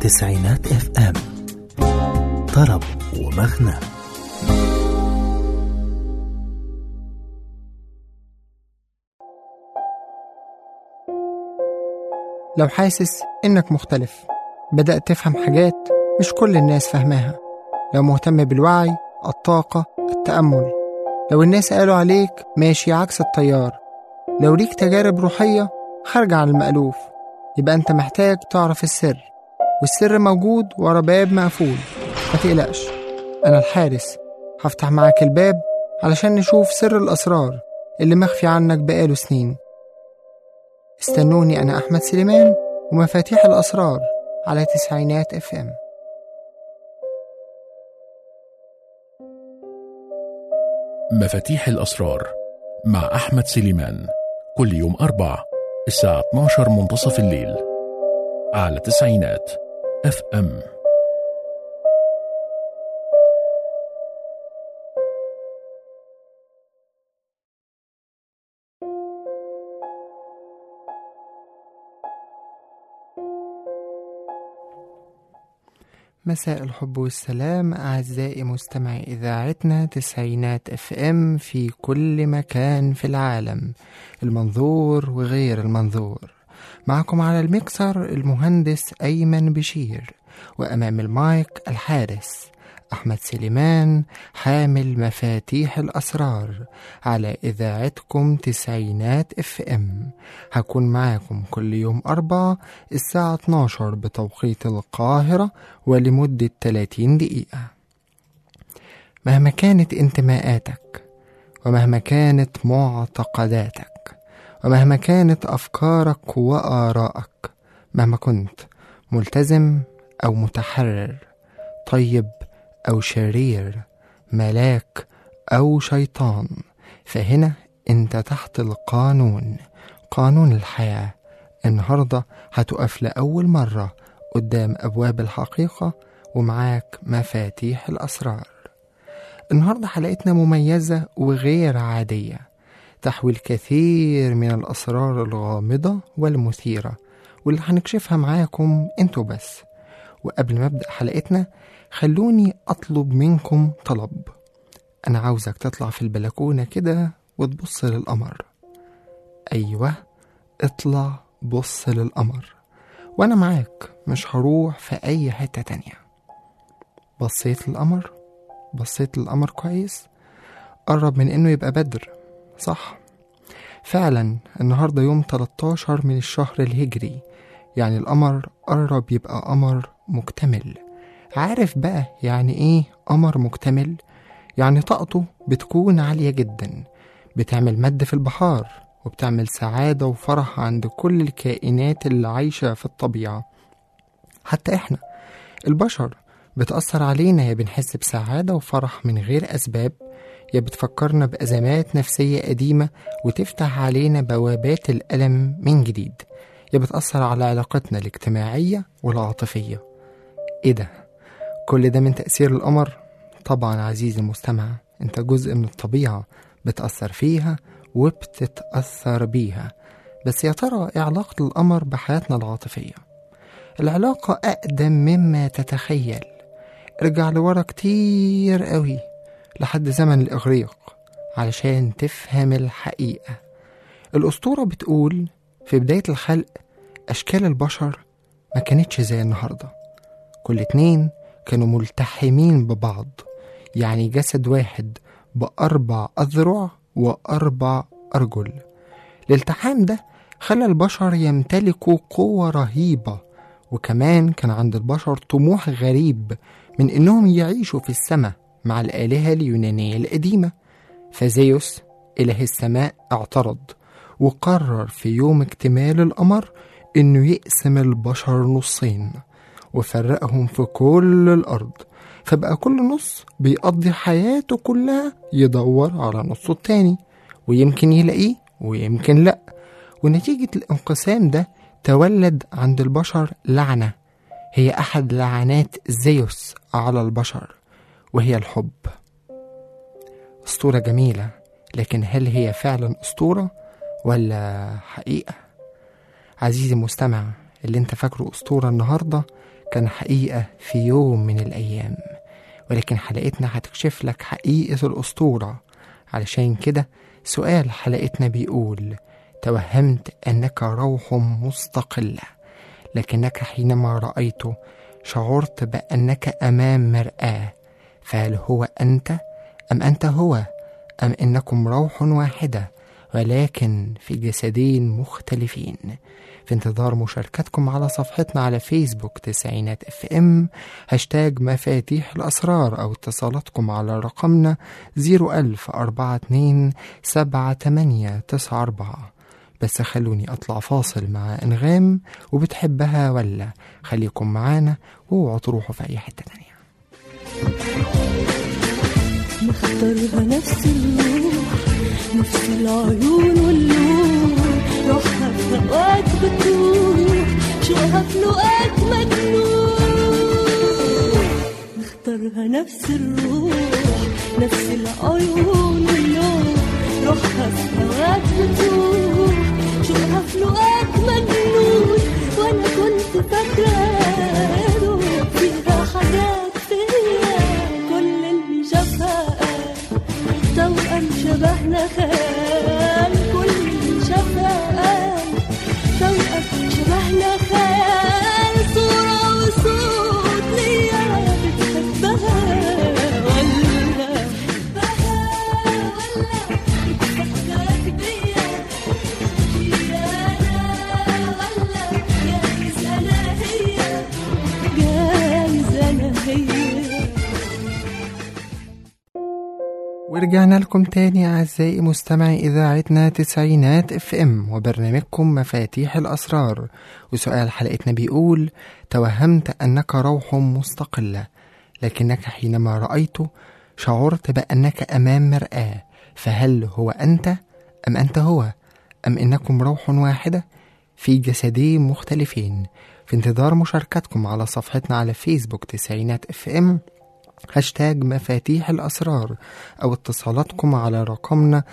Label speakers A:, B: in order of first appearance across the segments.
A: تسعينات اف ام، طرب ومغنى.
B: لو حاسس إنك مختلف، بدأت تفهم حاجات مش كل الناس فهماها، لو مهتم بالوعي، الطاقة، التأمل، لو الناس قالوا عليك ماشي عكس التيار، لو ليك تجارب روحية خارجة عن المألوف، يبقى أنت محتاج تعرف السر، والسر موجود ورا باب مقفول. ما تقلقش، أنا الحارس، هفتح معاك الباب علشان نشوف سر الأسرار اللي مخفي عنك بقاله سنين. استنوني، أنا أحمد سليمان، ومفاتيح الأسرار على تسعينات اف ام.
C: مفاتيح الأسرار مع أحمد سليمان، كل يوم أربع الساعة 12 منتصف الليل على تسعينات اف ام.
B: مساء الحب والسلام أعزائي مستمعي إذاعتنا تسعينات اف ام في كل مكان في العالم، المنظور وغير المنظور. معكم على الميكسر المهندس أيمن بشير، وأمام المايك الحارس أحمد سليمان، حامل مفاتيح الأسرار على إذاعتكم تسعينات اف ام. هكون معاكم كل يوم أربعة الساعة 12 بتوقيت القاهرة، ولمدة 30 دقيقة. مهما كانت انتماءاتك، ومهما كانت معتقداتك، ومهما كانت أفكارك وآرائك، مهما كنت ملتزم أو متحرر، طيب أو شرير، ملاك أو شيطان، فهنا أنت تحت القانون، قانون الحياة. النهاردة هتقف لأول مرة قدام أبواب الحقيقة ومعاك مفاتيح الأسرار. النهاردة حلقتنا مميزة وغير عادية، تحوي الكثير من الأسرار الغامضة والمثيرة، واللي هنكشفها معاكم انتوا بس. وقبل ما أبدأ حلقتنا، خلوني أطلب منكم طلب. أنا عاوزك تطلع في البلكونة كده وتبص للقمر. أيوة، اطلع بص للقمر، وأنا معاك، مش هروح في أي حتة تانية. بصيت للقمر؟ بصيت للقمر كويس؟ قرب من إنه يبقى بدر، صح؟ فعلا النهاردة يوم 13 من الشهر الهجري، يعني القمر قرب يبقى قمر مكتمل. عارف بقى يعني ايه قمر مكتمل؟ يعني طاقته بتكون عالية جدا، بتعمل مد في البحار، وبتعمل سعادة وفرح عند كل الكائنات اللي عايشة في الطبيعة. حتى احنا البشر بتأثر علينا، يا بنحس بسعادة وفرح من غير أسباب، يا بتفكرنا بأزمات نفسية قديمة وتفتح علينا بوابات الألم من جديد، يا بتأثر على علاقتنا الاجتماعية والعاطفية. ايه ده؟ كل ده من تأثير القمر؟ طبعا عزيزي المستمع، انت جزء من الطبيعة، بتأثر فيها وبتتأثر بيها. بس يا ترى ايه علاقة القمر بحياتنا العاطفية؟ العلاقة أقدم مما تتخيل. ارجع لورا كتير قوي، لحد زمن الإغريق، علشان تفهم الحقيقة. الأسطورة بتقول في بداية الخلق أشكال البشر ما كانتش زي النهاردة. كل اتنين كانوا ملتحمين ببعض، يعني جسد واحد بأربع أذرع وأربع أرجل. الالتحام ده خلى البشر يمتلكوا قوة رهيبة، وكمان كان عند البشر طموح غريب من إنهم يعيشوا في السماء مع الآلهة اليونانية القديمة. فزيوس إله السماء اعترض، وقرر في يوم اكتمال القمر إنه يقسم البشر نصين وفرقهم في كل الأرض، فبقى كل نص بيقضي حياته كلها يدور على نصه التاني، ويمكن يلاقيه ويمكن لأ. ونتيجة الانقسام ده تولد عند البشر لعنة، هي أحد لعنات زيوس على البشر، وهي الحب. أسطورة جميلة، لكن هل هي فعلا أسطورة ولا حقيقة؟ عزيزي المستمع، اللي انت فاكره أسطورة النهاردة كان حقيقة في يوم من الأيام، ولكن حلقتنا هتكشف لك حقيقة الأسطورة. علشان كده سؤال حلقتنا بيقول: توهمت أنك روح مستقلة، لكنك حينما رأيته شعرت بأنك أمام مرآة، فهل هو أنت أم أنت هو، أم إنكم روح واحدة ولكن في جسدين مختلفين؟ في انتظار مشاركتكم على صفحتنا على فيسبوك تسعينات FM #مفاتيح الأسرار، أو اتصالاتكم على رقمنا 010427894. بس خلوني أطلع فاصل مع أنغام وبتحبها ولا. خليكم معانا واوعوا تروحوا في أي حتة تانية.
D: مختارها نفس الروح، نفس العيون واللون، روحها في هواك بتروح، شوقها في لقاك مجنون. مختارها نفس الروح، نفس العيون واللون، روحها في هواك بتروح، شوقها في لقاك مجنون. وانا كنت فاكره فيها حاجات فيا، كل اللي شافها توأم شبهنا خيال، كل اللي شافها توأم شبهنا خيال. صورة وصوت ليا بتحبها ولا بتفكرك بيا، أنا ولا جايز أنا هي، جايز أنا هي.
B: ورجعنا لكم تاني أعزائي مستمعي إذاعتنا تسعينات FM وبرنامجكم مفاتيح الأسرار. وسؤال حلقتنا بيقول: توهمت أنك روح مستقلة، لكنك حينما رأيته شعرت بأنك أمام مرآة، فهل هو أنت أم أنت هو، أم إنكم روح واحدة في جسدين مختلفين؟ في انتظار مشاركتكم على صفحتنا على فيسبوك تسعينات FM #مفاتيح الأسرار، أو اتصالاتكم على رقمنا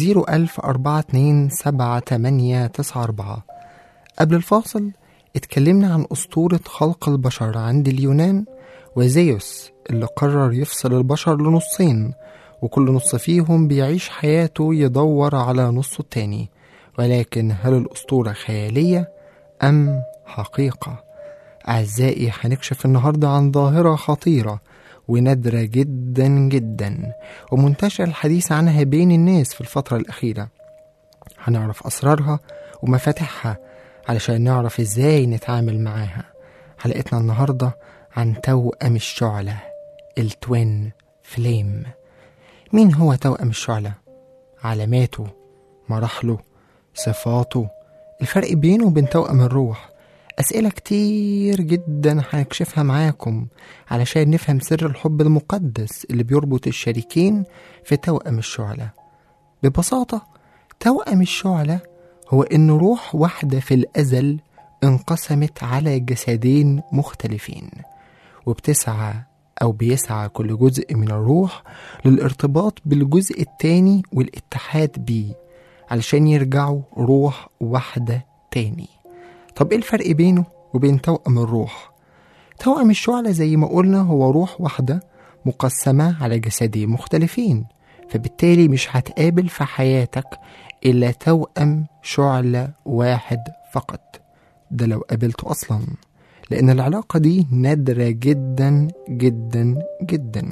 B: 010427894. قبل الفاصل اتكلمنا عن أسطورة خلق البشر عند اليونان، وزيوس اللي قرر يفصل البشر لنصين، وكل نص فيهم بيعيش حياته يدور على نصه التاني. ولكن هل الأسطورة خيالية أم حقيقة؟ أعزائي هنكشف النهاردة عن ظاهرة خطيرة ونادرة جدا جدا ومنتشر الحديث عنها بين الناس في الفترة الأخيرة. هنعرف أسرارها ومفاتيحها علشان نعرف إزاي نتعامل معاها. حلقتنا النهاردة عن توأم الشعلة، التوين فليم. مين هو توأم الشعلة؟ علاماته، مراحله، صفاته، الفرق بينه وبين توأم الروح. أسئلة كتير جدا هنكشفها معاكم علشان نفهم سر الحب المقدس اللي بيربط الشريكين في توأم الشعلة. ببساطة توأم الشعلة هو إن روح واحدة في الأزل انقسمت على جسدين مختلفين، وبتسعى أو بيسعى كل جزء من الروح للارتباط بالجزء التاني والاتحاد بيه علشان يرجعوا روح واحدة تاني. طب إيه الفرق بينه وبين توأم الروح؟ توأم الشعلة زي ما قلنا هو روح واحدة مقسمة على جسدين مختلفين، فبالتالي مش هتقابل في حياتك إلا توأم شعلة واحد فقط، ده لو قابلته أصلا، لأن العلاقة دي نادرة جدا جدا جدا،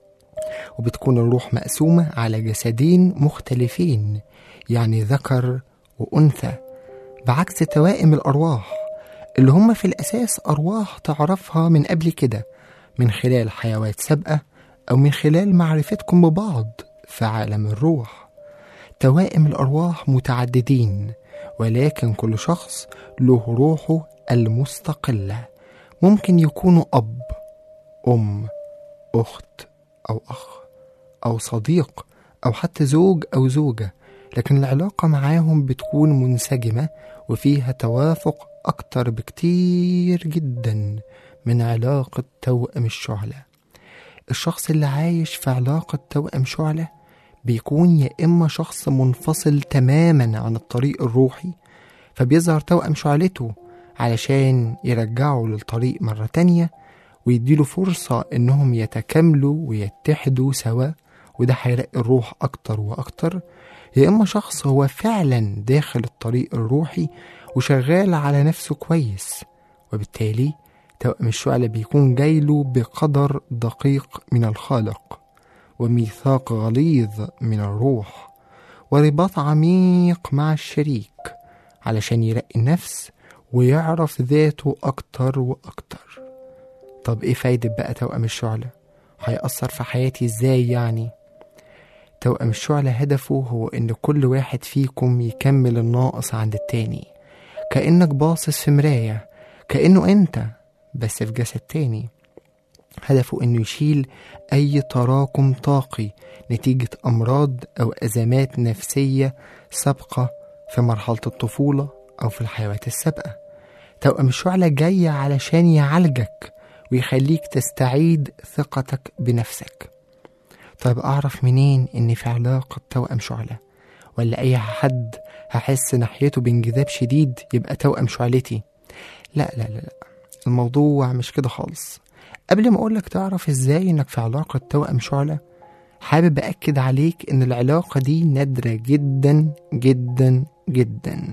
B: وبتكون الروح مقسومة على جسدين مختلفين، يعني ذكر وأنثى، بعكس توائم الأرواح اللي هم في الأساس أرواح تعرفها من قبل كده من خلال حيوات سابقة أو من خلال معرفتكم ببعض في عالم الروح. توائم الأرواح متعددين، ولكن كل شخص له روحه المستقلة. ممكن يكونوا أب، أم، أخت أو أخ أو صديق أو حتى زوج أو زوجة، لكن العلاقة معاهم بتكون منسجمة وفيها توافق أكتر بكتير جدا من علاقة توأم الشعلة. الشخص اللي عايش في علاقة توأم شعلة بيكون يا إما شخص منفصل تماما عن الطريق الروحي، فبيظهر توأم شعلته علشان يرجعوا للطريق مرة تانية ويديله فرصة إنهم يتكاملوا ويتحدوا سوا، وده هيرقي الروح أكتر وأكتر. يا إما شخص هو فعلا داخل الطريق الروحي وشغال على نفسه كويس، وبالتالي توأم الشعلة بيكون جايله بقدر دقيق من الخالق وميثاق غليظ من الروح ورباط عميق مع الشريك علشان يرقي النفس ويعرف ذاته أكتر وأكتر. طب إيه فايدة بقى توأم الشعلة؟ هيأثر في حياتي إزاي يعني؟ توأم الشعلة هدفه هو إن كل واحد فيكم يكمل الناقص عند التاني، كأنك باصص في مراية، كأنه أنت بس في جسد تاني. هدفه إنه يشيل أي تراكم طاقي نتيجة أمراض أو أزمات نفسية سابقة في مرحلة الطفولة أو في الحيوات السابقة. توأم الشعلة جاي علشان يعالجك ويخليك تستعيد ثقتك بنفسك. طيب أعرف منين إني في علاقة توأم شعلة؟ ولا أي حد هحس ناحيته بانجذاب شديد يبقى توأم شعلتي؟ لا لا لا لا، الموضوع مش كده خالص. قبل ما أقولك تعرف إزاي إنك في علاقة توأم شعلة، حابب أكد عليك إن العلاقة دي نادرة جدا جدا جدا،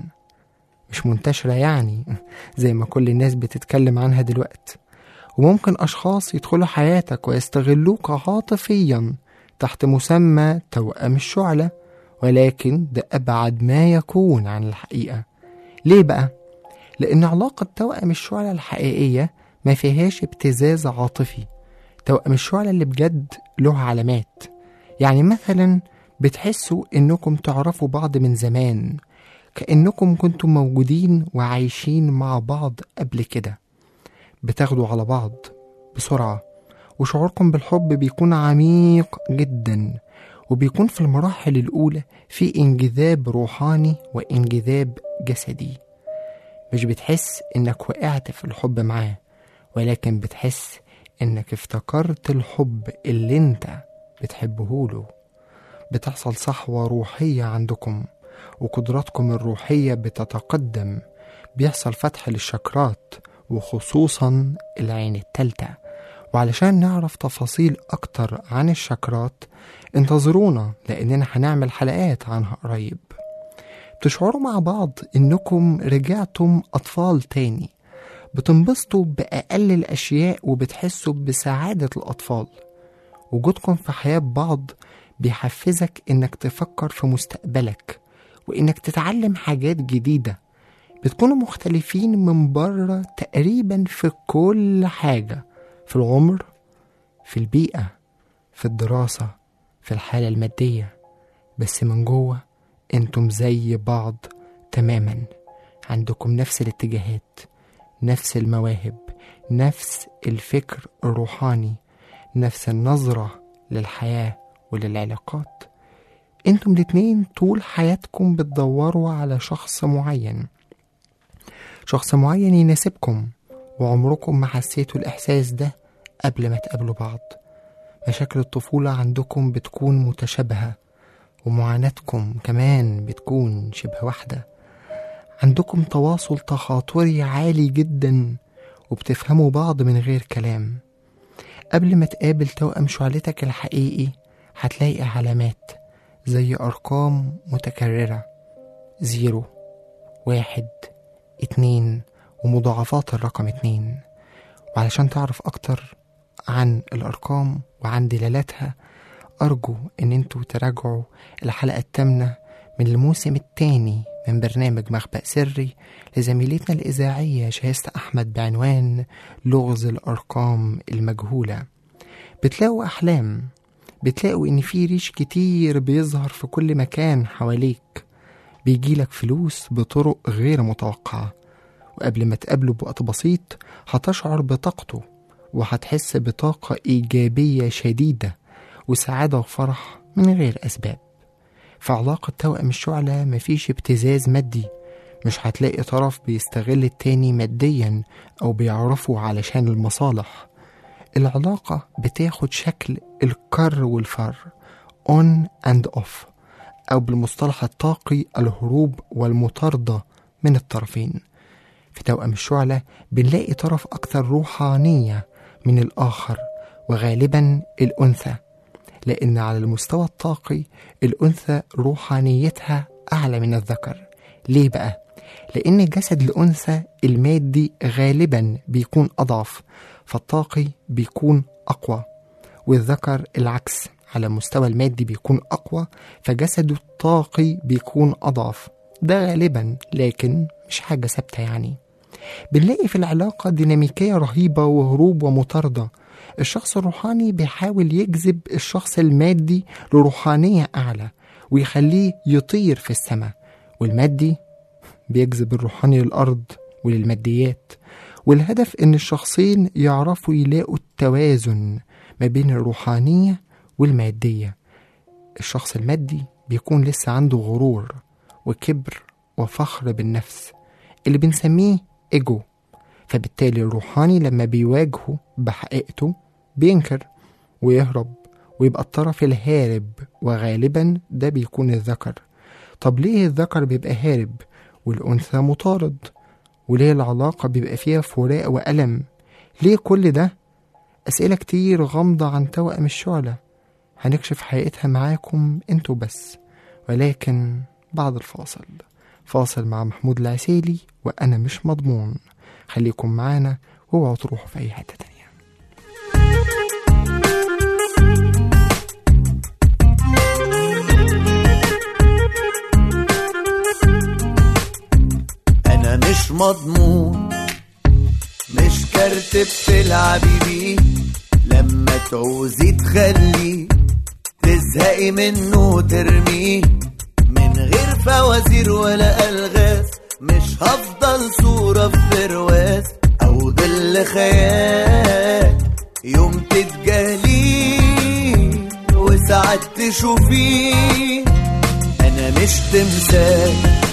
B: مش منتشرة يعني زي ما كل الناس بتتكلم عنها دلوقتي. وممكن أشخاص يدخلوا حياتك ويستغلوك عاطفيا تحت مسمى توأم الشعلة، ولكن ده أبعد ما يكون عن الحقيقة. ليه بقى؟ لأن علاقة توأم الشعلة الحقيقية ما فيهاش ابتزاز عاطفي. توأم الشعلة اللي بجد له علامات، يعني مثلا بتحسوا إنكم تعرفوا بعض من زمان، كأنكم كنتم موجودين وعايشين مع بعض قبل كده، بتاخدوا على بعض بسرعة، وشعوركم بالحب بيكون عميق جدا، وبيكون في المراحل الأولى في انجذاب روحاني وانجذاب جسدي. مش بتحس إنك وقعت في الحب معاه، ولكن بتحس إنك افتكرت الحب اللي انت بتحبه له. بتحصل صحوة روحية عندكم، وقدراتكم الروحية بتتقدم. بيحصل فتح للشكرات، وخصوصا العين التالتة. وعلشان نعرف تفاصيل أكتر عن الشكرات انتظرونا، لأننا هنعمل حلقات عنها قريب. بتشعروا مع بعض إنكم رجعتم أطفال تاني، بتنبسطوا بأقل الأشياء وبتحسوا بسعادة الأطفال. وجودكم في حياة بعض بيحفزك إنك تفكر في مستقبلك وإنك تتعلم حاجات جديدة. بتكونوا مختلفين من بره تقريبا في كل حاجة، في العمر، في البيئة، في الدراسة، في الحالة المادية، بس من جوه انتم زي بعض تماما. عندكم نفس الاتجاهات، نفس المواهب، نفس الفكر الروحاني، نفس النظرة للحياة وللعلاقات. انتم الاتنين طول حياتكم بتدوروا على شخص معين، شخص معين يناسبكم، وعمركم ما حسيتوا الإحساس ده قبل ما تقابلوا بعض. مشاكل الطفولة عندكم بتكون متشابهة، ومعاناتكم كمان بتكون شبه واحدة. عندكم تواصل تخاطري عالي جدا، وبتفهموا بعض من غير كلام. قبل ما تقابل توأم شعلتك الحقيقي هتلاقي علامات زي أرقام متكررة، 0 1 2 ومضاعفات الرقم 2. وعلشان تعرف أكتر عن الأرقام وعن دلالاتها، أرجو أن انتوا تراجعوا الحلقة 8 من الموسم الثاني من برنامج مخبأ سري لزميلتنا الإذاعية شهيستة أحمد بعنوان لغز الأرقام المجهولة. بتلاقوا أحلام، بتلاقوا إن في ريش كتير بيظهر في كل مكان حواليك، بيجيلك فلوس بطرق غير متوقعة، وقبل ما تقابله بوقت بسيط هتشعر بطاقته، وهتحس بطاقة إيجابية شديدة وسعادة وفرح من غير أسباب. في علاقة توأم الشعلة مفيش ابتزاز مادي، مش هتلاقي طرف بيستغل التاني ماديا أو بيعرفه علشان المصالح. العلاقة بتاخد شكل الكر والفر، on and off، أو بالمصطلح الطاقي الهروب والمطاردة من الطرفين. في توأم الشعلة بنلاقي طرف أكثر روحانية من الآخر، وغالبا الأنثى، لأن على المستوى الطاقي الأنثى روحانيتها أعلى من الذكر. ليه بقى؟ لأن جسد الأنثى المادي غالبا بيكون أضعف، فالطاقي بيكون أقوى، والذكر العكس، على المستوى المادي بيكون أقوى فجسده الطاقي بيكون أضعف. ده غالبا، لكن مش حاجة ثابتة يعني. بنلاقي في العلاقة ديناميكية رهيبة وهروب ومطاردة. الشخص الروحاني بيحاول يجذب الشخص المادي لروحانية أعلى ويخليه يطير في السماء، والمادي بيجذب الروحاني للأرض وللماديات. والهدف إن الشخصين يعرفوا يلاقوا التوازن ما بين الروحانية والمادية. الشخص المادي بيكون لسه عنده غرور وكبر وفخر بالنفس اللي بنسميه إيجو، فبالتالي الروحاني لما بيواجهه بحقيقته بينكر ويهرب ويبقى الطرف الهارب، وغالبا ده بيكون الذكر. طب ليه الذكر بيبقى هارب والأنثى مطارد؟ وليه العلاقة بيبقى فيها فراق وألم؟ ليه كل ده؟ أسئلة كتير غامضة عن توأم الشعلة، هنكشف حقيقتها معاكم انتوا بس، ولكن بعد الفاصل. فاصل مع محمود العسيلي وأنا مش مضمون. خليكم معانا واوعوا تروحوا في أي حتة تانية.
E: أنا مش مضمون، مش كارت بتلعبي بيه، لما تعوزي تخليه تزهقي منه وترميه من غير فوازير ولا ألغاز. مش هفضل صورة في برواز أو ظل خيال يوم تتجاهليه وساعات تشوفيه. أنا مش تمثال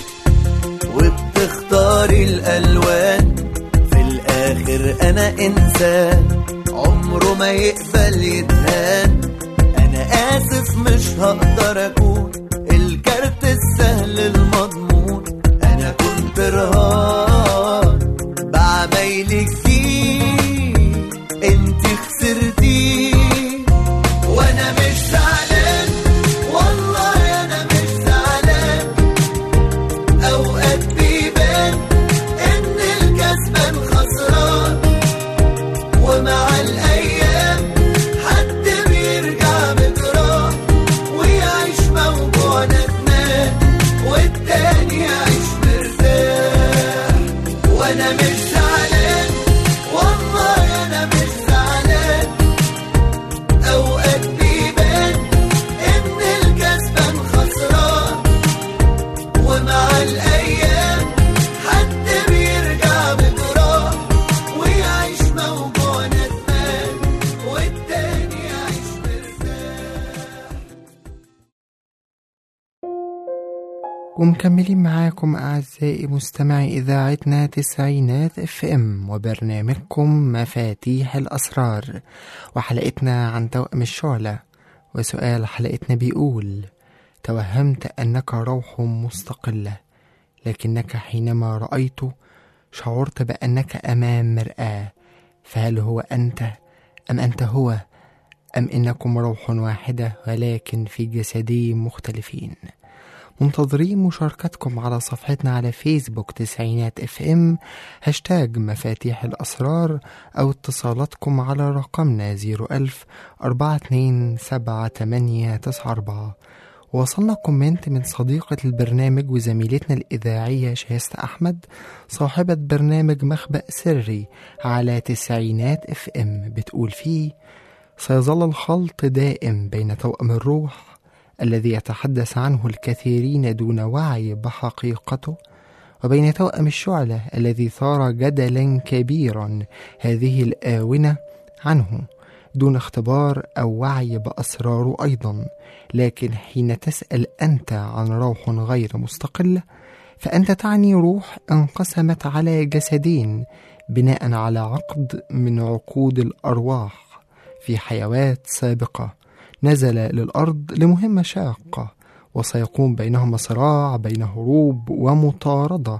E: وبتختاري الألوان، في الآخر أنا إنسان عمره ما يقبل يتهان. أنا آسف مش هقدر أكون الكارت السهل المضمون. أنا كنت رهان بعمايلك فيه، انتي خسرتيه وأنا مش زعلان، والله أنا مش زعلان. أوقات بيبان إن الكسبان خسران، ومع الأيام حد بيرجع بجراح ويعيش موجوع ندمان، والتاني يعيش مرتاح. وأنا مش زعلان، والله أنا مش زعلان. أوقات بيبان إن الكسبان خسران، ومع الأيام حد بيرجع بجراح ويعيش موجوع ندمان، والتاني يعيش مرتاح.
B: ومكملين معاكم أعزائي مستمعي إذاعتنا تسعينات FM وبرنامجكم مفاتيح الأسرار، وحلقتنا عن توأم الشعلة. وسؤال حلقتنا بيقول: توهمت أنك روح مستقلة، لكنك حينما رأيته شعرت بأنك أمام مرآة، فهل هو أنت أم أنت هو، أم إنكم روح واحدة ولكن في جسدين مختلفين؟ منتظرين مشاركتكم على صفحتنا على فيسبوك تسعينات FM هاشتاج مفاتيح الأسرار، أو اتصالاتكم على رقمنا 010427894. وصلنا كومنت من صديقة البرنامج وزميلتنا الإذاعية شهستة أحمد، صاحبة برنامج مخبأ سري على تسعينات FM، بتقول فيه: سيظل الخلط دائم بين توأم الروح الذي يتحدث عنه الكثيرين دون وعي بحقيقته، وبين توأم الشعلة الذي ثار جدلا كبيرا هذه الآونة عنه دون اختبار أو وعي بأسراره أيضا. لكن حين تسأل أنت عن روح غير مستقلة فأنت تعني روح انقسمت على جسدين بناء على عقد من عقود الأرواح في حيوات سابقة، نزل للأرض لمهمة شاقة، وسيقوم بينهما صراع بين هروب ومطاردة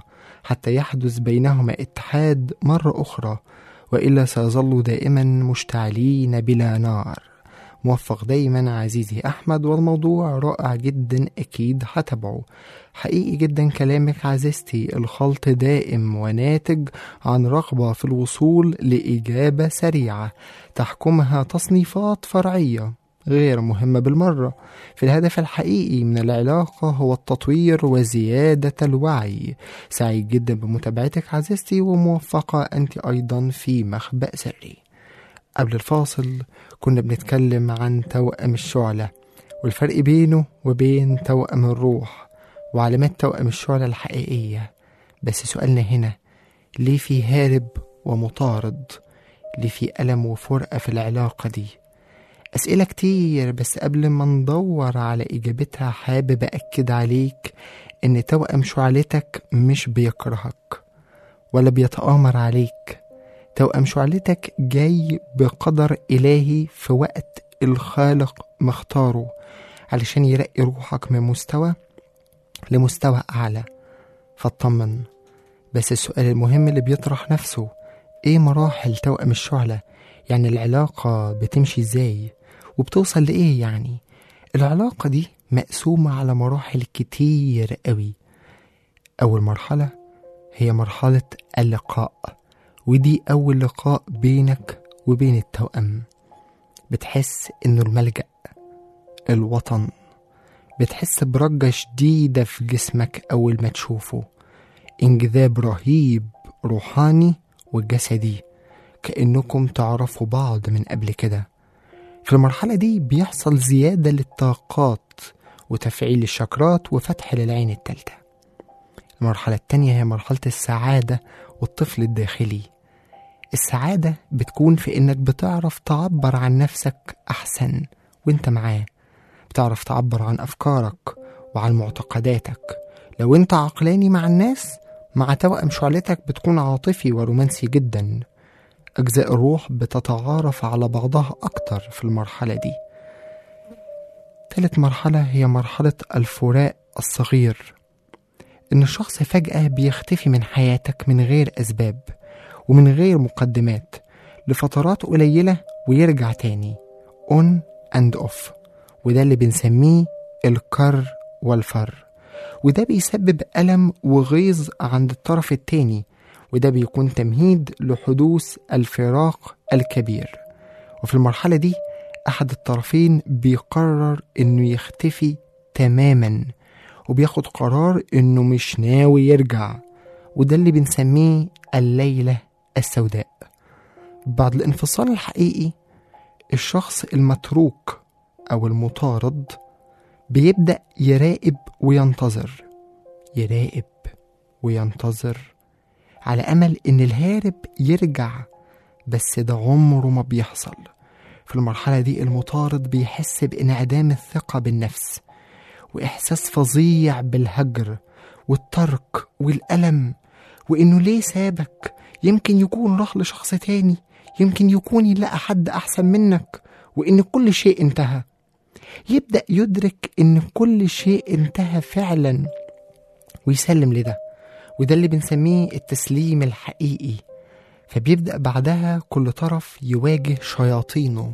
B: حتى يحدث بينهما اتحاد مرة أخرى، وإلا سيظلوا دائما مشتعلين بلا نار. موفق دايما عزيزي أحمد، والموضوع رائع جدا، أكيد هتابعه. حقيقي جدا كلامك عزيزتي، الخلط دائم وناتج عن رغبة في الوصول لإجابة سريعة تحكمها تصنيفات فرعية غير مهمة بالمرة. في الهدف الحقيقي من العلاقة هو التطوير وزيادة الوعي. سعيد جدا بمتابعتك عزيزتي، وموفقة أنت أيضا في مخبأ سري. قبل الفاصل كنا بنتكلم عن توأم الشعلة والفرق بينه وبين توأم الروح وعلامات توأم الشعلة الحقيقية. بس سؤالنا هنا، ليه في هارب ومطارد؟ ليه في ألم وفرقة في العلاقة دي؟ أسئلة كتير، بس قبل ما ندور على إجابتها حابب أكد عليك إن توأم شعلتك مش بيكرهك ولا بيتآمر عليك. توأم شعلتك جاي بقدر إلهي في وقت الخالق مختاره علشان يرقي روحك من مستوى لمستوى أعلى. فاطمن. بس السؤال المهم اللي بيطرح نفسه، إيه مراحل توأم الشعلة؟ يعني العلاقة بتمشي إزاي وبتوصل لإيه؟ يعني العلاقة دي مقسومة على مراحل كتير قوي. أول مرحلة هي مرحلة اللقاء، ودي أول لقاء بينك وبين التوأم. بتحس إنه الملجأ، الوطن. بتحس برجة شديدة في جسمك أول ما تشوفه، انجذاب رهيب روحاني وجسدي، كأنكم تعرفوا بعض من قبل كده. في المرحلة دي بيحصل زيادة للطاقات وتفعيل الشكرات وفتح للعين التالتة. المرحلة التانية هي مرحلة السعادة والطفل الداخلي. السعادة بتكون في إنك بتعرف تعبر عن نفسك أحسن وإنت معاه، بتعرف تعبر عن أفكارك وعن معتقداتك. لو إنت عقلاني مع الناس، مع توأم شعلتك بتكون عاطفي ورومانسي جدا. أجزاء الروح بتتعارف على بعضها أكتر في المرحلة دي. ثالث مرحلة هي مرحلة الفراق الصغير، إن الشخص فجأة بيختفي من حياتك من غير أسباب ومن غير مقدمات لفترات قليلة ويرجع تاني on and off. وده اللي بنسميه الكر والفر، وده بيسبب ألم وغيظ عند الطرف التاني، وده بيكون تمهيد لحدوث الفراق الكبير. وفي المرحلة دي أحد الطرفين بيقرر إنه يختفي تماما، وبياخد قرار إنه مش ناوي يرجع، وده اللي بنسميه الليلة السوداء. بعد الانفصال الحقيقي، الشخص المتروك أو المطارد بيبدأ يراقب وينتظر، يراقب وينتظر على أمل إن الهارب يرجع، بس ده عمره ما بيحصل. في المرحلة دي المطارد بيحس بانعدام الثقة بالنفس وإحساس فظيع بالهجر والترك والألم، وإنه ليه سابك؟ يمكن يكون راح لشخص تاني، يمكن يكون يلاقى حد أحسن منك، وإن كل شيء انتهى. يبدأ يدرك إن كل شيء انتهى فعلا ويسلم لده، وده اللي بنسميه التسليم الحقيقي. فبيبدأ بعدها كل طرف يواجه شياطينه،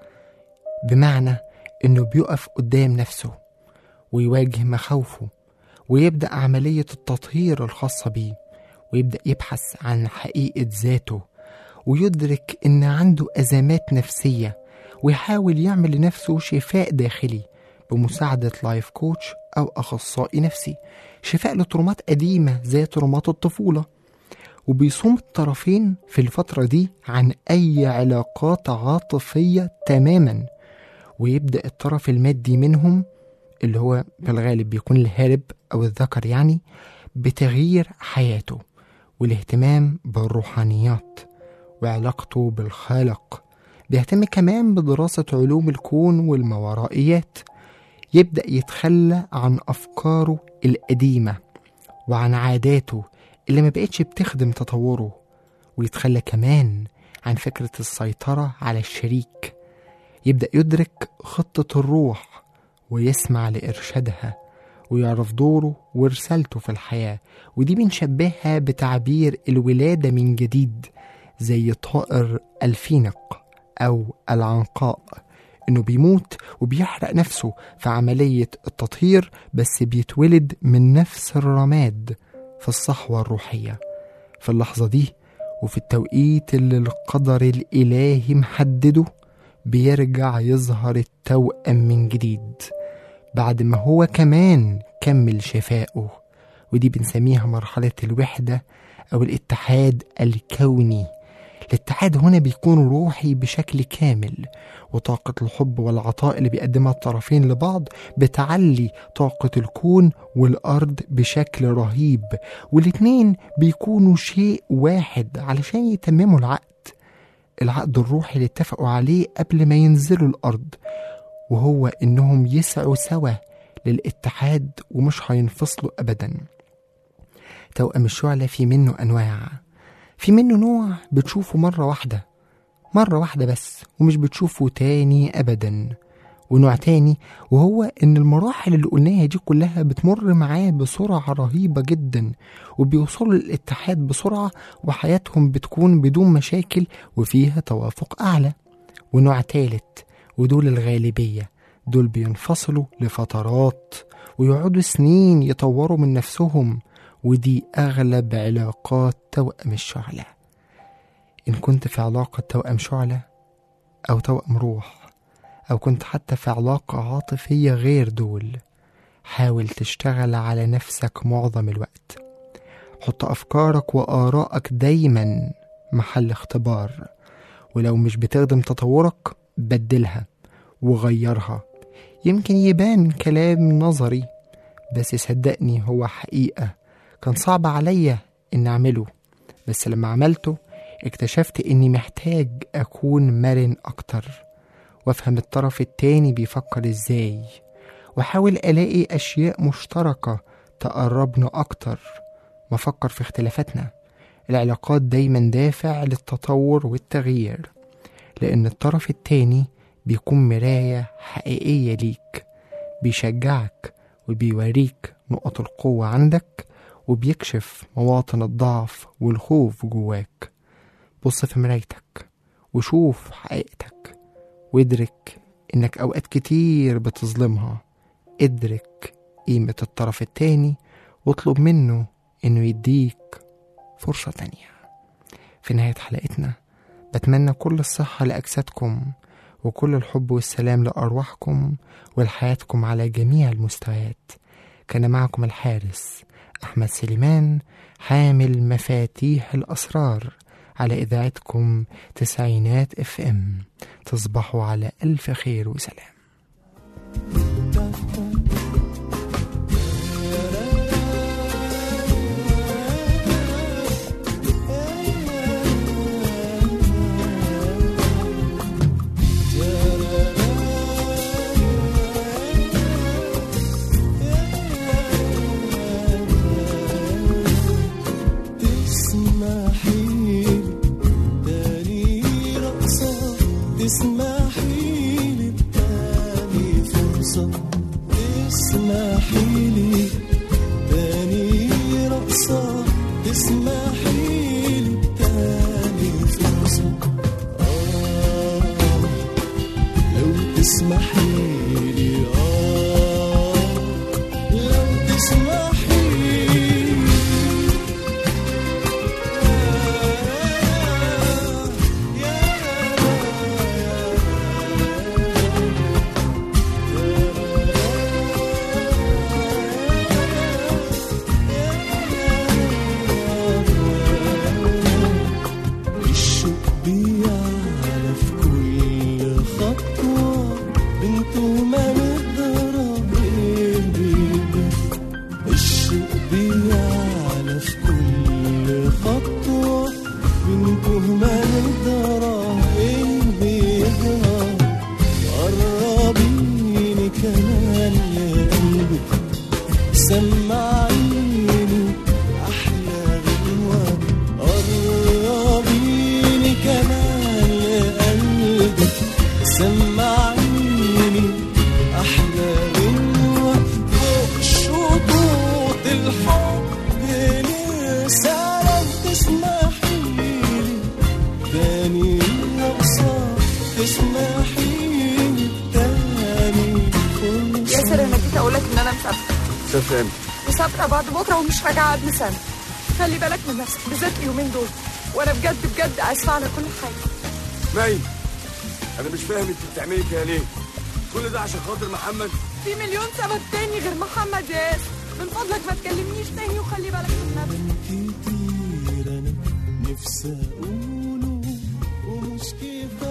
B: بمعنى إنه بيقف قدام نفسه ويواجه مخاوفه، ويبدأ عملية التطهير الخاصة بيه، ويبدأ يبحث عن حقيقة ذاته، ويدرك إن عنده أزمات نفسية، ويحاول يعمل لنفسه شفاء داخلي بمساعدة لايف كوتش أو أخصائي نفسي، شفاء لترومات قديمة زي ترومات الطفولة. وبيصوم الطرفين في الفترة دي عن أي علاقات عاطفية تماما، ويبدأ الطرف المادي منهم اللي هو في الغالب بيكون الهارب أو الذكر يعني بتغيير حياته والاهتمام بالروحانيات وعلاقته بالخالق. بيهتم كمان بدراسة علوم الكون والماورائيات. يبدأ يتخلى عن أفكاره القديمة وعن عاداته اللي ما بقتش بتخدم تطوره، ويتخلى كمان عن فكرة السيطرة على الشريك. يبدأ يدرك خطة الروح ويسمع لإرشادها، ويعرف دوره ورسالته في الحياة. ودي بنشبهها بتعبير الولادة من جديد، زي طائر الفينق أو العنقاء، إنه بيموت وبيحرق نفسه في عملية التطهير، بس بيتولد من نفس الرماد في الصحوة الروحية. في اللحظة دي وفي التوقيت اللي القدر الإلهي محدده بيرجع يظهر التوأم من جديد بعد ما هو كمان كمل شفائه. ودي بنسميها مرحلة الوحدة أو الاتحاد الكوني. الاتحاد هنا بيكون روحي بشكل كامل، وطاقة الحب والعطاء اللي بيقدمها الطرفين لبعض بتعلي طاقة الكون والأرض بشكل رهيب، والاتنين بيكونوا شيء واحد علشان يتمموا العقد الروحي اللي اتفقوا عليه قبل ما ينزلوا الأرض، وهو إنهم يسعوا سوا للاتحاد ومش هينفصلوا أبدا. توأم الشعلة في منه أنواع. في منه نوع بتشوفه مرة واحدة بس ومش بتشوفه تاني أبدا، ونوع تاني وهو إن المراحل اللي قلناها دي كلها بتمر معاه بسرعة رهيبة جدا، وبيوصلوا للاتحاد بسرعة وحياتهم بتكون بدون مشاكل وفيها توافق أعلى. ونوع تالت ودول الغالبية، دول بينفصلوا لفترات ويقعدوا سنين يطوروا من نفسهم، ودي أغلب علاقات توأم الشعلة. إن كنت في علاقة توأم شعلة أو توأم روح، أو كنت حتى في علاقة عاطفية غير دول، حاول تشتغل على نفسك معظم الوقت. حط أفكارك وآرائك دايما محل اختبار، ولو مش بتخدم تطورك بدلها وغيرها. يمكن يبان كلام نظري، بس صدقني هو حقيقة كان صعب عليا إن أعمله، بس لما عملته اكتشفت إني محتاج أكون مرن أكتر، وأفهم الطرف التاني بيفكر إزاي، وحاول ألاقي أشياء مشتركة تقربنا أكتر، ما أفكر في اختلافاتنا. العلاقات دايما دافع للتطور والتغيير، لأن الطرف التاني بيكون مراية حقيقية ليك، بيشجعك وبيوريك نقط القوة عندك، وبيكشف مواطن الضعف والخوف جواك. بص في مرايتك وشوف حقيقتك، وادرك إنك أوقات كتير بتظلمها. ادرك قيمة الطرف التاني واطلب منه إنه يديك فرصة تانية. في نهاية حلقتنا بتمنى كل الصحة لأجسادكم وكل الحب والسلام لأرواحكم ولحياتكم على جميع المستويات. كان معكم الحارس أحمد سليمان، حامل مفاتيح الأسرار، على إذاعتكم تسعينات FM. تصبحوا على ألف خير وسلام.
F: اسمحيلي تاني فرصة، اسمحيلي تاني رقصة، اسمحيلي تاني فرصة. لو تسمحيلي لو تسمحيلي سمعيني أحلى غنوة، قربيني كمان لقلبك، سمعيني أحلى غنوة فوق شوق
G: مسافرة امتى؟
H: مسافرة بعد بكرة ومش راجعة قبل سنة. خلي بالك من نفسك بالذات اليومين دول، وانا بجد بجد اسفة على كل حاجة.
G: مي، انا مش فاهم انت بتعملي كده ليه؟ كل ده عشان خاطر محمد؟
H: في مليون سبب تاني غير محمد يا ياسر. من فضلك ما تكلمنيش تاني وخلي بالك من نفسك.
F: كتير انا نفسي اقوله ومش كفاية